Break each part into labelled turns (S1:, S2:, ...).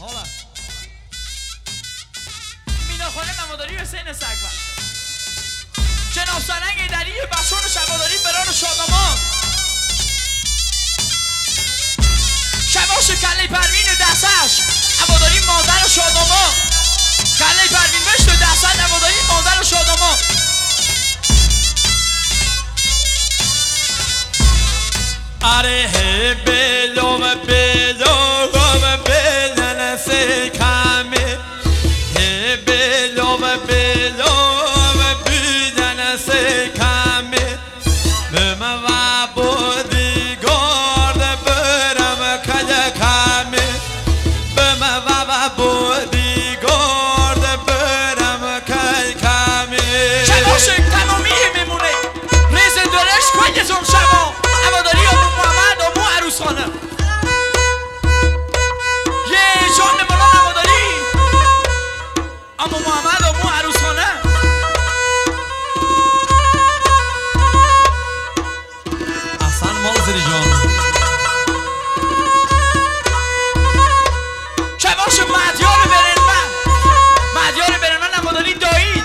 S1: حالا میداخانه مماداری حسین سگبر جناب سرنگ ایدری بخشون شباداری بران شادامان شباش کله پروین دستش عباداری مادر شادامان کله پروین بشت و دستش عباداری مادر شادامان
S2: آره بلوم بلن سے کامه بلوم بلن سے کامه بما و بودی گرد برم کل کامه بما و بودی گرد برم کل کامه
S1: شباش تمامی میمونه ریز درش کنیتون شبا عباداری امو محمد امو عروس خانم یه جان مولا عباداری امو محمد امو عروس خانم
S2: احسن مازری جان
S1: شباش مدیار برنمن عباداری دایید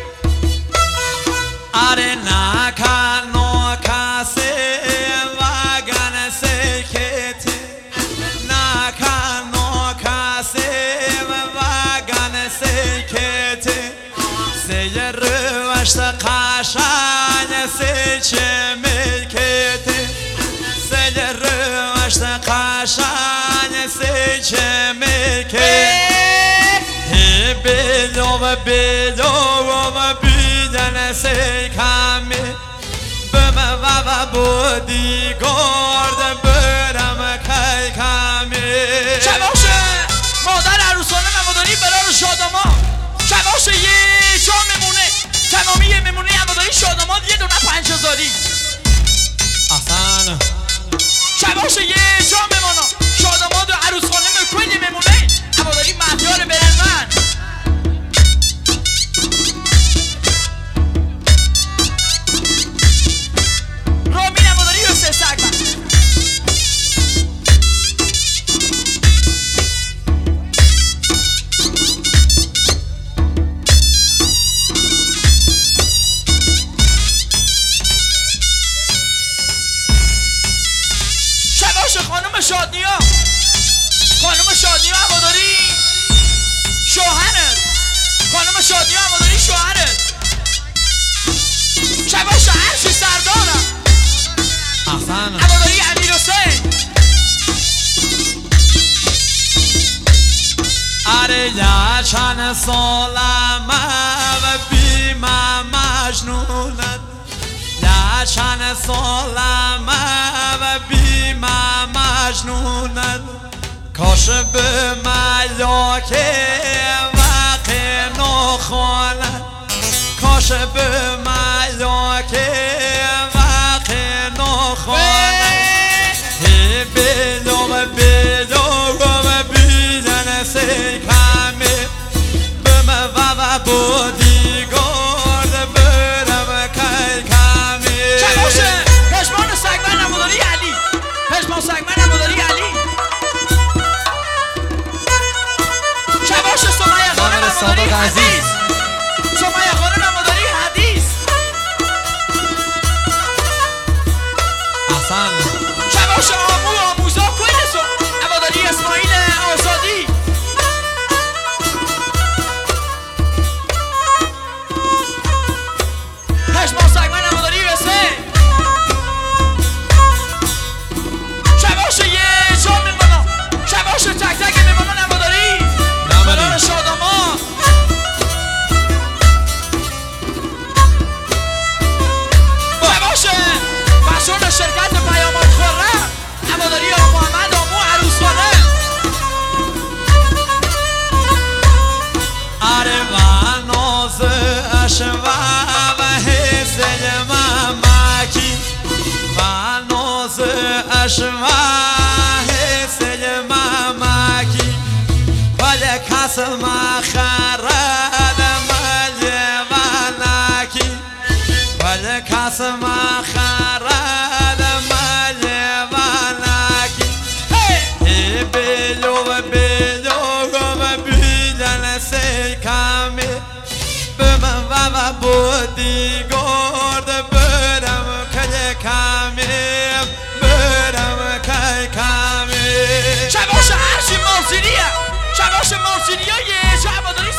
S2: آره نکن کسی وگن سکتی نکن کسی وگن سکتی سیر روشت قشنگ سیچه میکتی سیر روشت قشنگ سیچه میکتی بلوم بیدن سی کمی بم و بودی گرد برم کی کمی
S1: شباش مادر عروسانه مماداری برار شادامان شباش یه جا میمونه تمامی میمونه عباداری شادامان یه دونه 5000
S2: احسن
S1: شباش یه جا میمونه شادامان و عروسخانه کلی میمونه عباداری مدیار برنمن رامین عباداری حسین سگبر شباش خانم شادنیا عباداری شوهرت خانم شادنیا عباداری شوهرت شباش عرشی سردارم
S2: احسن
S1: عباداری امیر حسین
S2: آره یا چند سالم و بیم مجنونت یا چند سالم و بیم مجنونت کاش به ملاکه وقت نخواند کاش به ملاکه وقت نخواند بلوم بیدن سی کمی بم و بودی گرد برم کی کمی
S1: شباشه پشمان سگمن عباداری علی پشمان سگمن عباداری علی شباشه سمیه خانم عباداری حدیث سمیه خانم عباداری حدیث
S2: احسن
S1: شباشه آموزا کنیسو عباداری اسماعیل آزادی پشمان سگمن عباداری حسین شباشه یه جا میمونم شباشه تک تک میمونم عباداری بران شادامان شباشه بخشون شرکت پیامات خورم عباداری آقا محمد آمو عروس خانه
S2: آره و ناز اشوا و حسن ممکی و ناز اشوا حسن ممکی ولی کس مخرد ملی و نکی ولی کس مخرد ملی و نکی بلو بودی گرد برم که کمیم برم که کمیم
S1: شباش هرچی موزینیه شباش موزینیه یه جا عباداری